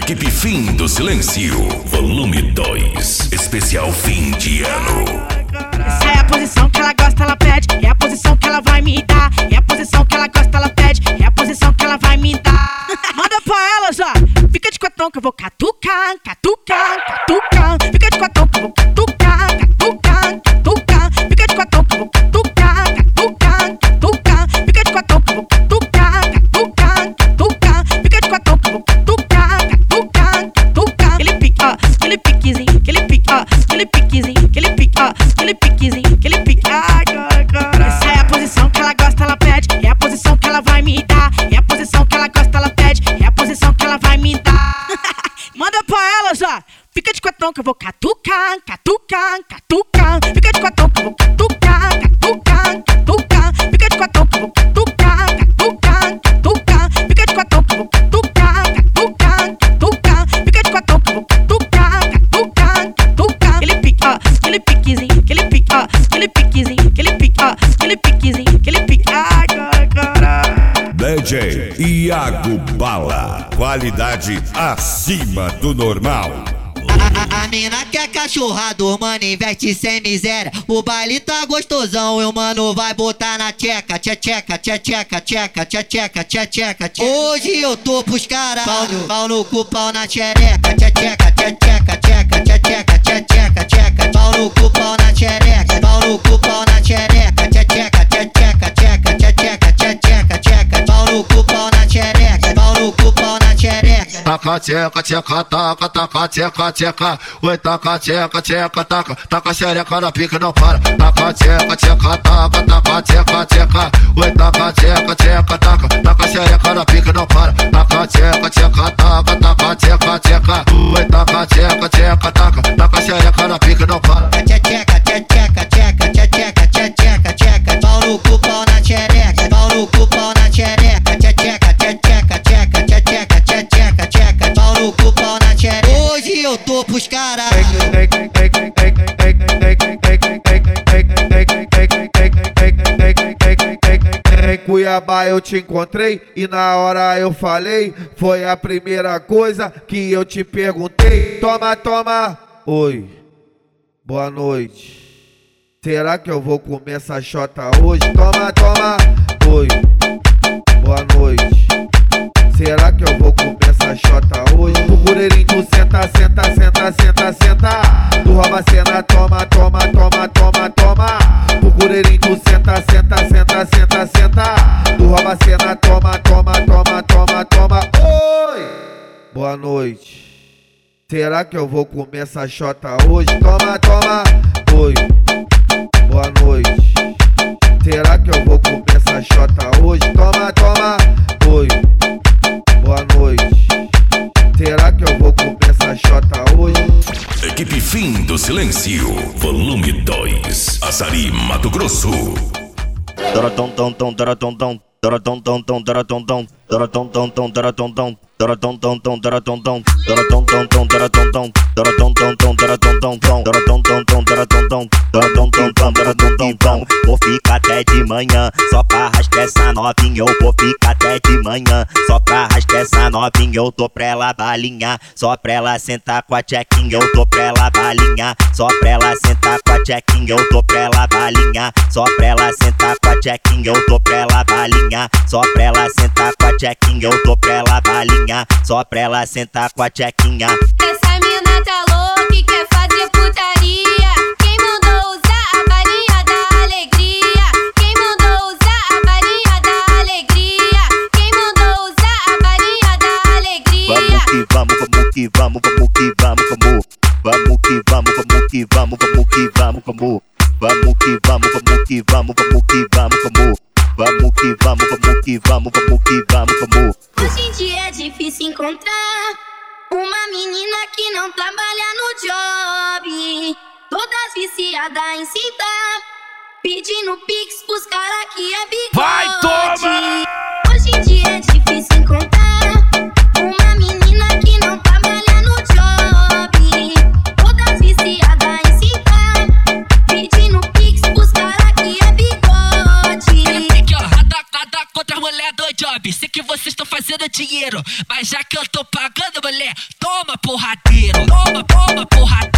Equipe Fim do Silêncio, volume 2, especial fim de ano. Essa é a posição que ela gosta, ela pede. É a posição que ela vai me dar. É a posição que ela gosta, ela pede. É a posição que ela vai me dar. Manda pra elas, ó. Fica de quatão que eu vou catucar, catucar, catucar. Fica de quatão que eu vou catucar, catucar, catucar. Fica de quatão que eu vou catucar, catucar, catucar. Fica de quatão que eu vou catucar, catucar, catucar. Fica de quatão que eu vou catucar, catucar, catucar. Aquele pique, ó, aquele piquezinho, aquele pique, ó, aquele piquezinho, aquele pique, ó, aquele piquezinho, aquele pique. Ai, cara. Essa é a posição que ela gosta, ela pede. É a posição que ela vai me dar. É a posição que ela gosta, ela pede. É a posição que ela vai me dar. Manda pra elas, ó. Fica de quatão que eu vou catucar, catucar, catucar. Fica de quatão que eu vou catucar, catucar, catucar. Fica de quatão que eu vou catucar, catucar, catucar. Fica de quatão que eu vou catucar, catucar, catucar. Fica de quatão que eu vou catucar, catucar, catucar. Aquele pique, ó, aquele piquezinho, aquele pique, ó, aquele piquezinho, aquele pique, ó, aquele piquezinho, aquele pique. Ai, cara. DJ Iago Bala, qualidade acima do normal. A mina quer cachorrado, mano, investe sem miséria. O baile tá gostosão, e o mano vai botar na tcheca, tcheca, tcheca, tcheca, tcheca, tcheca. Hoje eu tô pros caras, pau no cu, pau na xereca, tcheca, tcheca, tcheca, tcheca, tcheca, tcheca. Pau no cu, pau na xereca, pau no cu, pau na xereca, tcheca, tcheca, tcheca, tcheca, tcheca, tcheca. Pau no cu, pau na xereca, pau no cu, pau na xereca. Taca, tcheca, tcheca, taca, taca, tcheca, tcheca. Oi, taca, tcheca, tcheca, taca, taca xereca na pica não para. Taca, tcheca, tcheca, taca, taca, tcheca, tcheca. Oi, taca, tcheca, tcheca, taca, taca xereca na pica não para. Taca, tcheca, tcheca, taca, taca, tcheca, tcheca. Oi, taca, tcheca, tcheca, taca, taca xereca na pica não para. Tcheca, tcheca, tcheca, tcheca, tcheca, tcheca. Pau no cu, pau na xereca, pau no cu, pau na xereca, tcheca, tcheca, tcheca, tcheca, tcheca, tcheca. Pau no cu, pau na xereca. Hoje eu tô pros caras. Em Cuiabá eu te encontrei e na hora eu falei. Foi a primeira coisa que eu te perguntei. Toma, toma. Oi, boa noite. Será que eu vou comer essa xota hoje? Toma, toma. Oi, boa noite. Será que eu vou comer essa xota hoje? O gureirinho tu senta, senta, senta, senta, senta. Tu rouba a cena, toma, toma, toma, toma, toma. O gureirinho tu senta, senta, senta, senta, senta. Tu rouba a cena, toma, toma, toma, toma, toma. Oi! Boa noite. Será que eu vou comer essa xota hoje? Toma, toma. Oi. Boa noite. Será que eu vou comer essa xota hoje? Toma, toma. Oi. Boa noite. Será que eu vou comer essa xota hoje? Equipe Fim do Silêncio, volume 2, Açaí, Mato Grosso. Vou ficar até de manhã, só pra rascar essa novinha. Eu vou ficar até de manhã, só pra rascar essa novinha. Eu tô pra ela balinhar, só pra ela sentar com a tchequinha. Eu tô pra ela balinhar, só pra ela sentar com a tchequinha. Eu tô pra ela balinhar, só pra ela sentar com a tchequinha. Eu tô pra ela balinhar, só pra ela sentar com a tchequinha. Eu tô pra ela balinhar, só pra ela sentar com a tchequinha. Essa mina tá louca e quer fazer putaria. Quem mandou usar a balinha da alegria? Quem mandou usar a balinha da alegria? Quem mandou usar a balinha da alegria? Vamos que vamos, vamos que vamos, vamos que vamos, vamos. Vamos que vamos, vamos que vamos, vamos que vamos, vamos. Vamos que vamos, vamos que vamos, vamos que vamos, vamos. Vamos que vamos, vamos que vamos, vamos que vamos, vamos. Hoje em dia é difícil encontrar uma menina que não trabalha no job. Todas viciadas em sentar, pedindo pix pros caras que é bigode. Vai, toma! Hoje em dia é difícil encontrar uma menina que não trabalha no job. Todas viciadas em sentar, pedindo pix pros caras que é bigode. Contra a mulher do job, sei que vocês estão fazendo dinheiro, mas já que eu tô propaganda, mulher. Toma porradeiro, toma porradeiro.